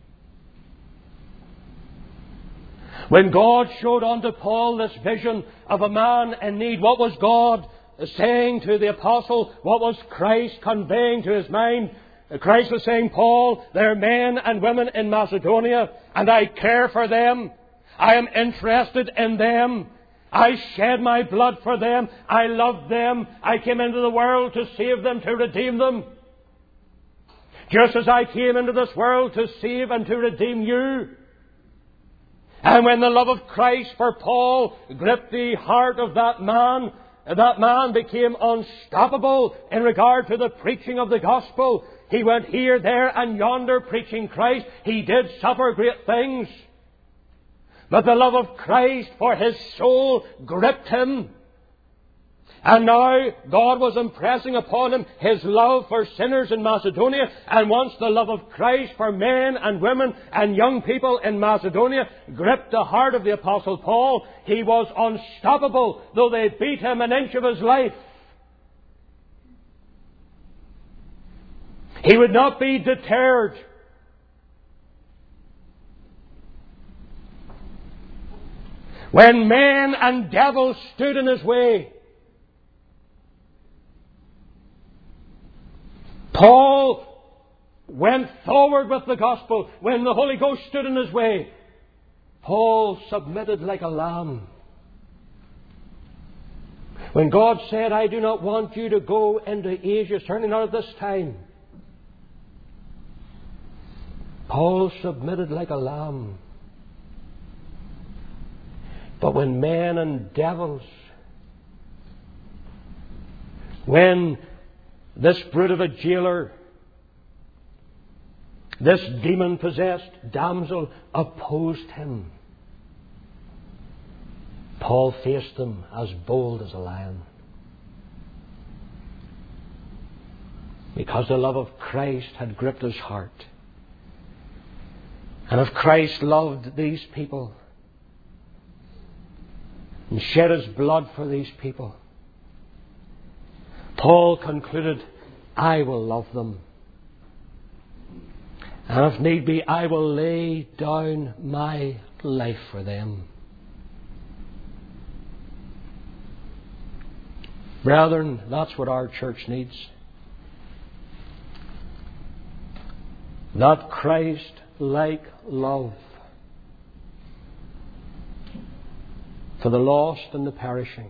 When God showed unto Paul this vision of a man in need, what was God saying to the apostle? What was Christ conveying to his mind? Christ was saying, Paul, there are men and women in Macedonia, and I care for them. I am interested in them. I shed my blood for them. I love them. I came into the world to save them, to redeem them. Just as I came into this world to save and to redeem you. And when the love of Christ for Paul gripped the heart of that man became unstoppable in regard to the preaching of the gospel. He went here, there, and yonder preaching Christ. He did suffer great things. But the love of Christ for his soul gripped him. And now God was impressing upon him His love for sinners in Macedonia. And once the love of Christ for men and women and young people in Macedonia gripped the heart of the Apostle Paul, he was unstoppable, though they beat him an inch of his life. He would not be deterred. When men and devils stood in his way, Paul went forward with the gospel. When the Holy Ghost stood in his way, Paul submitted like a lamb. When God said, I do not want you to go into Asia, certainly not at this time, Paul submitted like a lamb. But when men and devils, when this brute of a jailer, this demon-possessed damsel opposed him, Paul faced them as bold as a lion. Because the love of Christ had gripped his heart. And if Christ loved these people and shed his blood for these people, Paul concluded, I will love them. And if need be, I will lay down my life for them. Brethren, that's what our church needs. That Christ-like love for the lost and the perishing.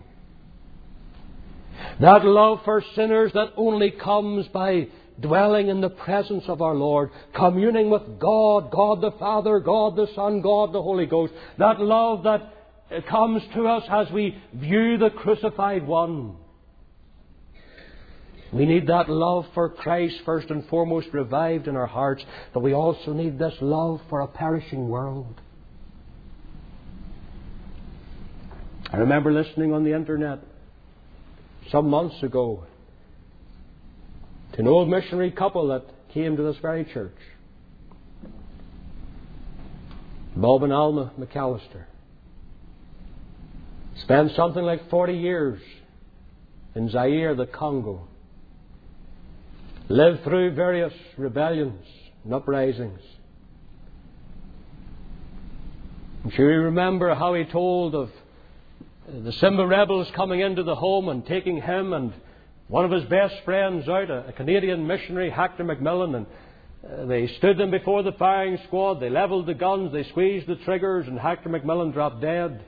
That love for sinners that only comes by dwelling in the presence of our Lord, communing with God, God the Father, God the Son, God the Holy Ghost. That love that comes to us as we view the crucified one. We need that love for Christ first and foremost revived in our hearts, but we also need this love for a perishing world. I remember listening on the internet some months ago to an old missionary couple that came to this very church. Bob and Alma McAllister spent something like 40 years in Zaire, the Congo. Lived through various rebellions and uprisings. I'm sure you remember how he told of the Simba rebels coming into the home and taking him and one of his best friends out, a Canadian missionary, Hector McMillan, and they stood them before the firing squad. They levelled the guns, they squeezed the triggers, and Hector McMillan dropped dead.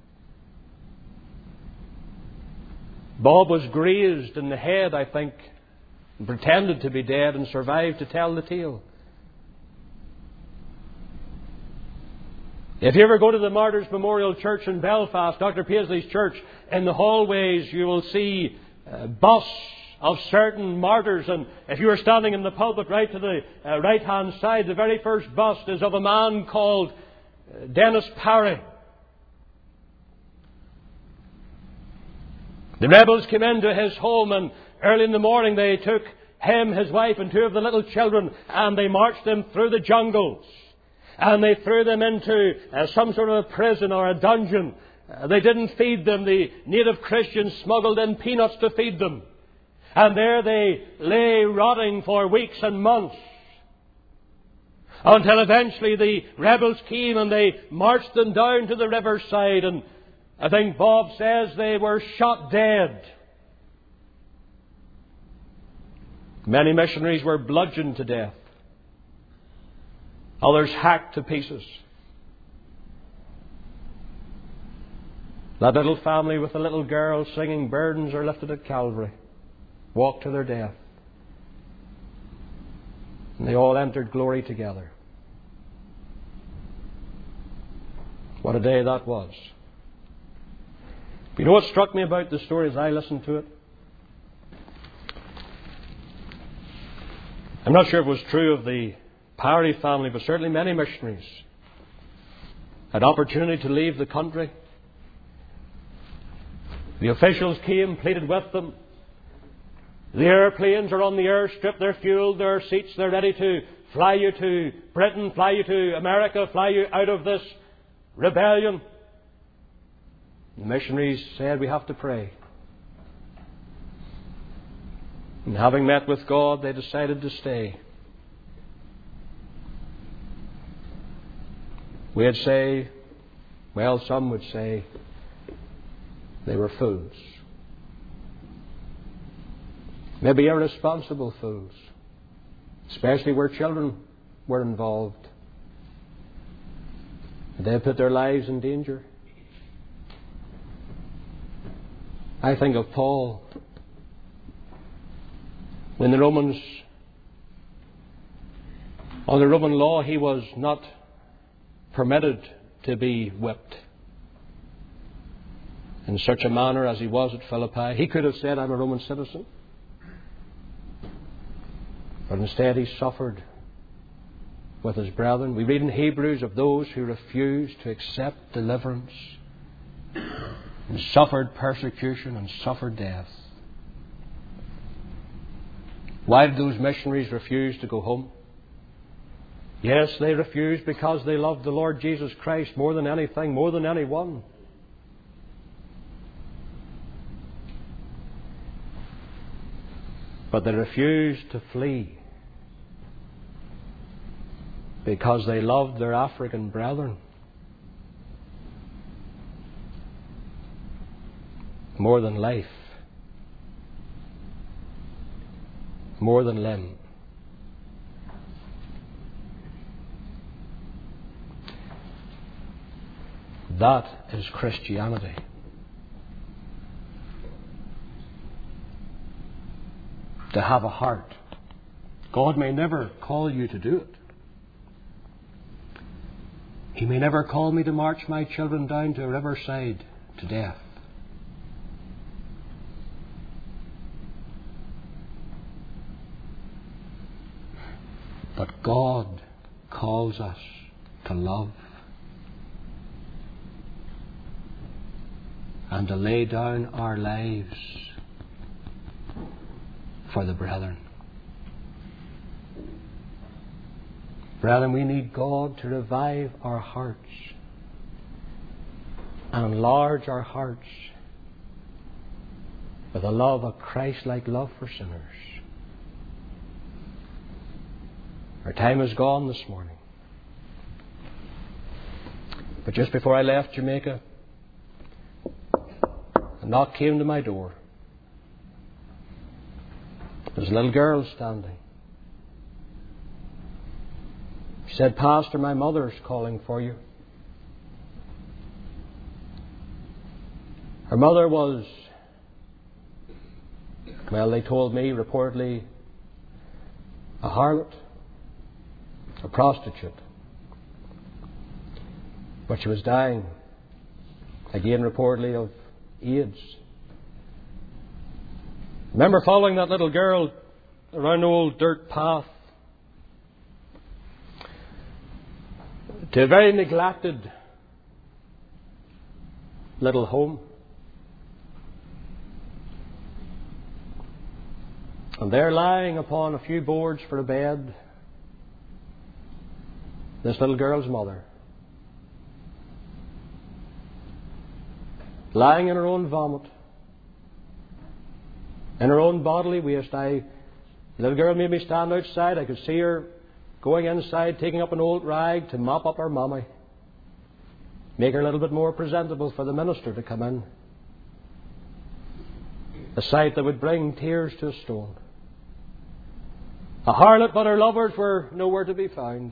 Bob was grazed in the head, I think, and pretended to be dead and survived to tell the tale. If you ever go to the Martyrs Memorial Church in Belfast, Dr. Paisley's church, in the hallways you will see busts of certain martyrs. And if you were standing in the pulpit right to the right-hand side, the very first bust is of a man called Dennis Parry. The rebels came into his home, and early in the morning they took him, his wife, and two of the little children, and they marched them through the jungles. And they threw them into some sort of a prison or a dungeon. They didn't feed them. The native Christians smuggled in peanuts to feed them. And there they lay rotting for weeks and months. Until eventually the rebels came and they marched them down to the riverside. And I think Bob says they were shot dead. Many missionaries were bludgeoned to death. Others hacked to pieces. That little family with the little girl singing "Burdens Are Lifted at Calvary" walked to their death. And they all entered glory together. What a day that was. But you know what struck me about the story as I listened to it? I'm not sure if it was true of the Parry family, but certainly many missionaries had opportunity to leave the country. The officials came, pleaded with them. The airplanes are on the airstrip, they're fueled, there are seats, they're ready to fly you to Britain, fly you to America, fly you out of this rebellion. The missionaries said, we have to pray. And having met with God, they decided to stay. We'd say, well, some would say, they were fools. Maybe irresponsible fools, especially where children were involved. They put their lives in danger. I think of Paul. When the Romans, under Roman law, he was not permitted to be whipped in such a manner as he was at Philippi. He could have said, I'm a Roman citizen. But instead he suffered with his brethren. We read in Hebrews of those who refused to accept deliverance and suffered persecution and suffered death. Why did those missionaries refuse to go home? Yes, they refused because they loved the Lord Jesus Christ more than anything, more than anyone. But they refused to flee because they loved their African brethren more than life, more than limb. That is Christianity. To have a heart. God may never call you to do it. He may never call me to march my children down to a riverside to death. But God calls us to love and to lay down our lives for the brethren. Brethren, we need God to revive our hearts and enlarge our hearts with a love, a Christ-like love for sinners. Our time is gone this morning. But just before I left Jamaica, a knock came to my door. There's a little girl standing. She said, Pastor, my mother's calling for you. Her mother was, well, they told me, reportedly, a harlot, a prostitute. But she was dying, again reportedly, of AIDS. Remember following that little girl around the old dirt path to a very neglected little home. And there, lying upon a few boards for a bed, this little girl's mother. lying in her own vomit, in her own bodily waste. The little girl made me stand outside. I could see her going inside, taking up an old rag to mop up her mommy, make her a little bit more presentable for the minister to come in. A sight that would bring tears to a stone. A harlot, but her lovers were nowhere to be found.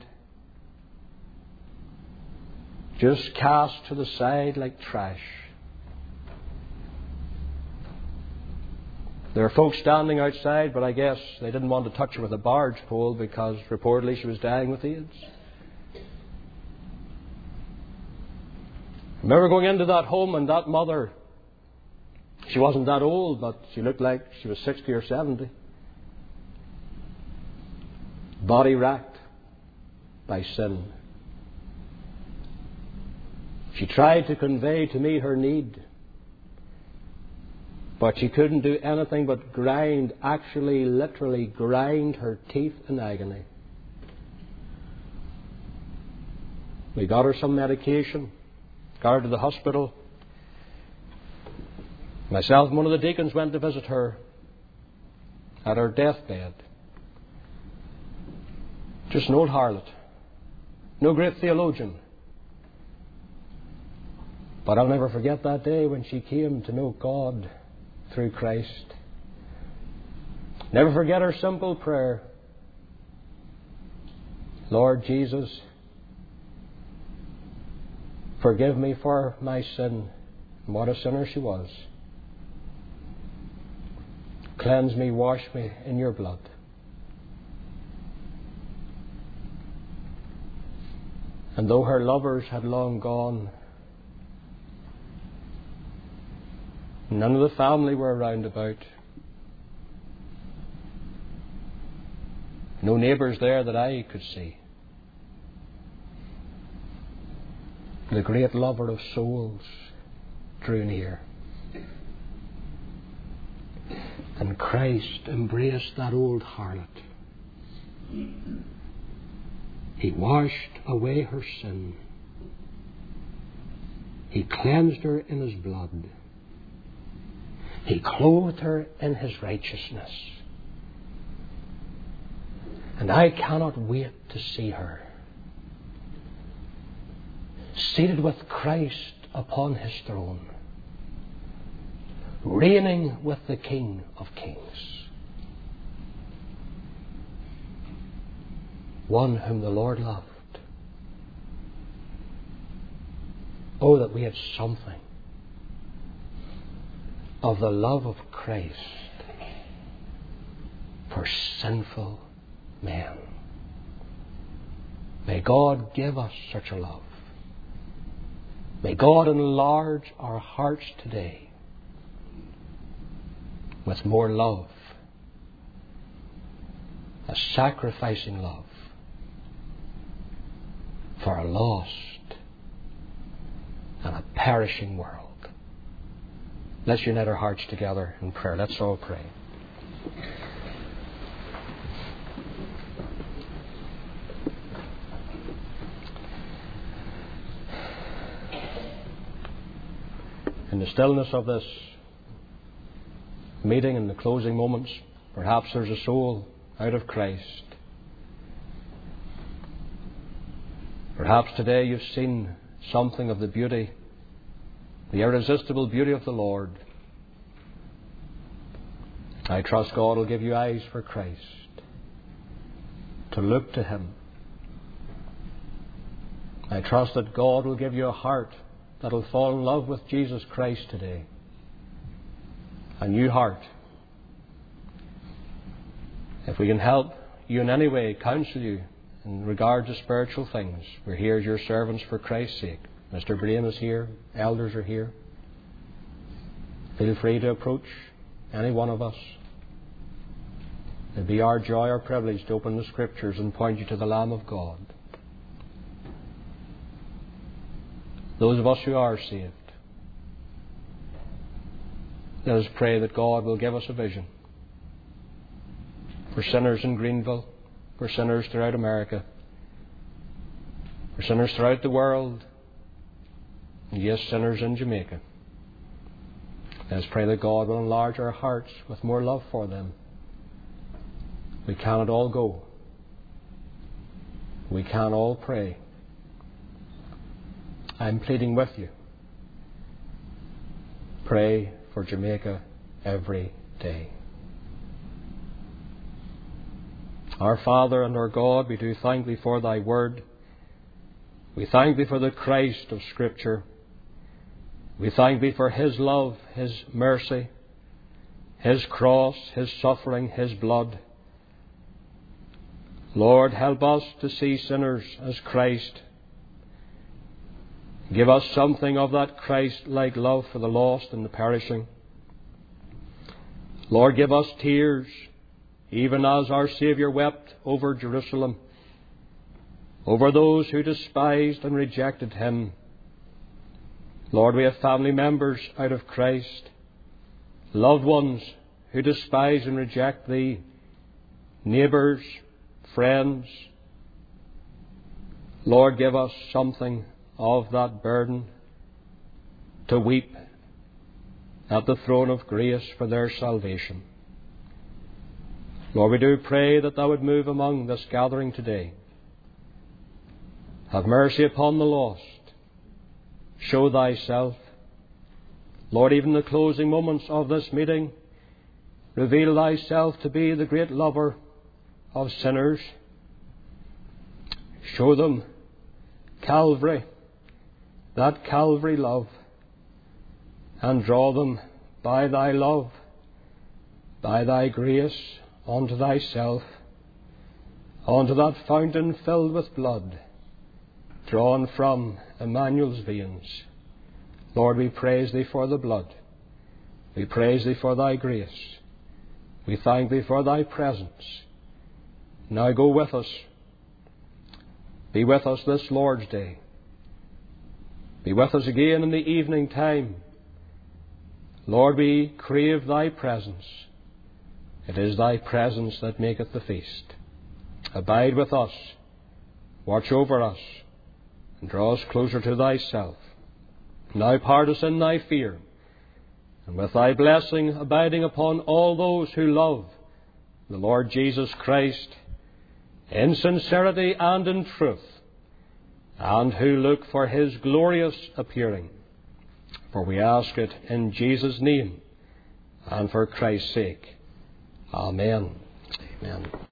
Just cast to the side like trash. There were folks standing outside, but I guess they didn't want to touch her with a barge pole because reportedly she was dying with AIDS. I remember going into that home, and that mother, she wasn't that old, but she looked like she was 60 or 70. Body racked by sin. She tried to convey to me her need, but she couldn't do anything but grind, actually, literally grind her teeth in agony. We got her some medication, got her to the hospital. Myself and one of the deacons went to visit her at her deathbed. Just an old harlot. No great theologian. But I'll never forget that day when she came to know God through Christ. Never forget her simple prayer. Lord Jesus, forgive me for my sin. And what a sinner she was. Cleanse me, wash me in your blood. And though her lovers had long gone, none of the family were around about. No neighbours there that I could see. The great lover of souls drew near. And Christ embraced that old harlot. He washed away her sin. He cleansed her in His blood. He clothed her in His righteousness. And I cannot wait to see her seated with Christ upon His throne, reigning with the King of Kings, one whom the Lord loved. Oh, that we had something of the love of Christ for sinful men. May God give us such a love. May God enlarge our hearts today with more love, a sacrificing love for a lost and a perishing world. Let's unite our hearts together in prayer. Let's all pray. In the stillness of this meeting, in the closing moments, perhaps there's a soul out of Christ. Perhaps today you've seen something of the beauty, the irresistible beauty of the Lord. I trust God will give you eyes for Christ, to look to Him. I trust that God will give you a heart that will fall in love with Jesus Christ today. A new heart. If we can help you in any way, counsel you in regard to spiritual things, we're here as your servants for Christ's sake. Mr. Brain is here. Elders are here. Feel free to approach any one of us. It'll be our joy, our privilege to open the Scriptures and point you to the Lamb of God. Those of us who are saved, let us pray that God will give us a vision for sinners in Greenville, for sinners throughout America, for sinners throughout the world, and yes, sinners in Jamaica. Let us pray that God will enlarge our hearts with more love for them. We cannot all go. We can all pray. I'm pleading with you. Pray for Jamaica every day. Our Father and our God, we do thank Thee for Thy Word. We thank Thee for the Christ of Scripture. We thank Thee for His love, His mercy, His cross, His suffering, His blood. Lord, help us to see sinners as Christ. Give us something of that Christ-like love for the lost and the perishing. Lord, give us tears, even as our Saviour wept over Jerusalem, over those who despised and rejected Him. Lord, we have family members out of Christ, loved ones who despise and reject Thee, neighbours, friends. Lord, give us something of that burden to weep at the throne of grace for their salvation. Lord, we do pray that Thou would move among this gathering today. Have mercy upon the lost. Show Thyself. Lord, even in the closing moments of this meeting, reveal Thyself to be the great lover of sinners. Show them Calvary, that Calvary love, and draw them by Thy love, by Thy grace, unto Thyself, unto that fountain filled with blood, drawn from Emmanuel's veins. Lord, we praise Thee for the blood. We praise Thee for Thy grace. We thank Thee for Thy presence. Now go with us. Be with us this Lord's Day. Be with us again in the evening time. Lord, we crave Thy presence. It is Thy presence that maketh the feast. Abide with us. Watch over us. And draw us closer to Thyself. Now part us in Thy fear, and with Thy blessing abiding upon all those who love the Lord Jesus Christ in sincerity and in truth, and who look for His glorious appearing. For we ask it in Jesus' name, and for Christ's sake. Amen. Amen.